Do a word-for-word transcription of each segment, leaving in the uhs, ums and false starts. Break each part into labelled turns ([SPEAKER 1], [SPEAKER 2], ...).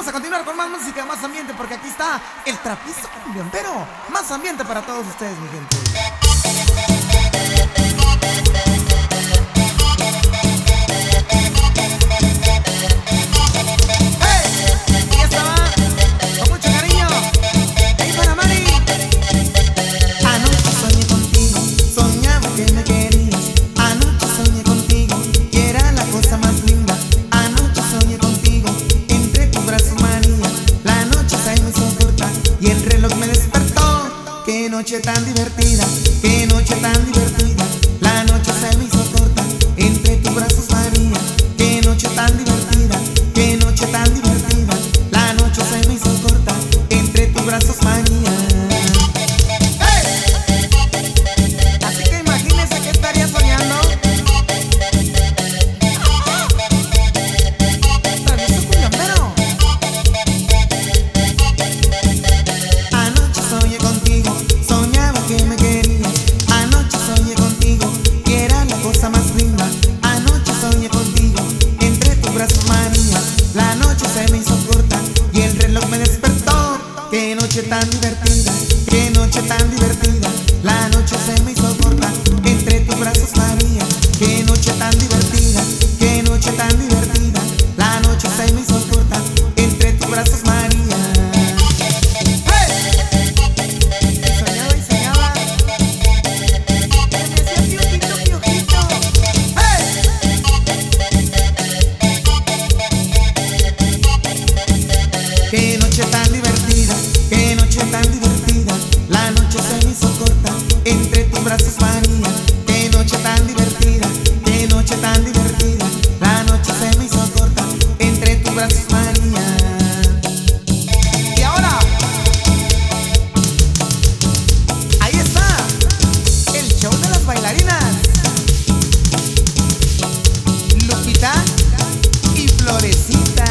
[SPEAKER 1] vamos a continuar con más música, más ambiente, porque aquí está el trapizo cumbiambero. Más ambiente para todos ustedes, mi gente.
[SPEAKER 2] Y el reloj me despertó. Qué noche tan divertida, qué noche tan divertida. La noche se me hizo corta entre tus brazos, María. Qué noche tan divertida, qué noche tan divertida. La noche se me hizo corta entre tus brazos, María.
[SPEAKER 1] ¡Hey! Así que imagínese que estaría soñando. Travieso cumbiambero.
[SPEAKER 2] Soñé contigo, soñaba que me querías. Anoche soñé contigo, que era la cosa más linda. Anoche soñé contigo, entre tus brazos, María. La noche se me hizo corta y el reloj me despertó. Qué noche tan divertida, qué noche tan divertida. La noche se me hizo corta entre tus brazos, María. Qué noche tan divertida, qué noche tan divertida. La noche se me hizo corta entre tus brazos, María. Qué noche tan divertida, qué noche tan divertida. La noche se me hizo corta entre tus brazos, María. Qué noche tan divertida, qué noche tan divertida. La noche se me hizo corta entre tus brazos, María.
[SPEAKER 1] Y ahora, ahí está el show de las bailarinas, Lupita y Florecita.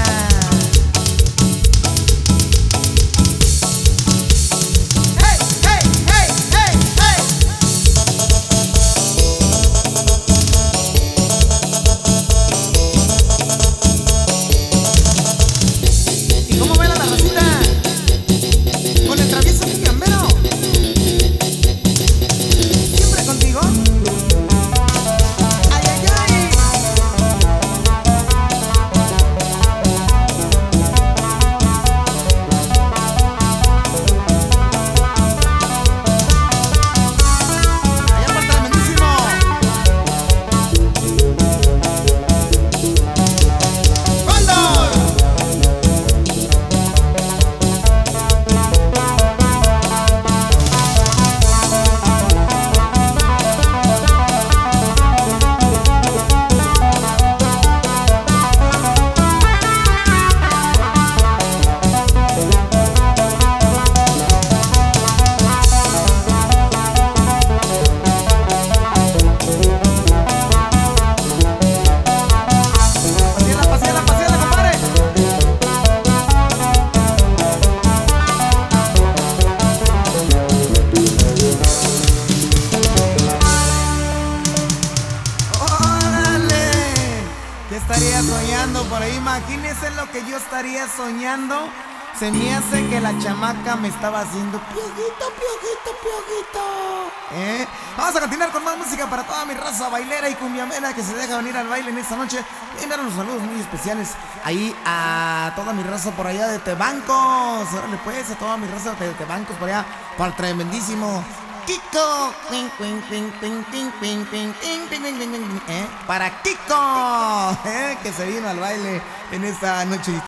[SPEAKER 1] Estaría soñando por ahí, imagínense lo que yo estaría soñando. Se me hace que la chamaca me estaba haciendo piojito, piojito, piojito. ¿Eh? Vamos a continuar con más música para toda mi raza bailera y cumbiamera que se deja venir al baile en esta noche. Y enviar unos saludos muy especiales ahí a toda mi raza por allá de Tebancos. Órale pues, a toda mi raza de Tebancos por allá, para el tremendísimo Kiko. ¿Eh? Para Kiko, ¿eh? Que se vino al baile en esta noche.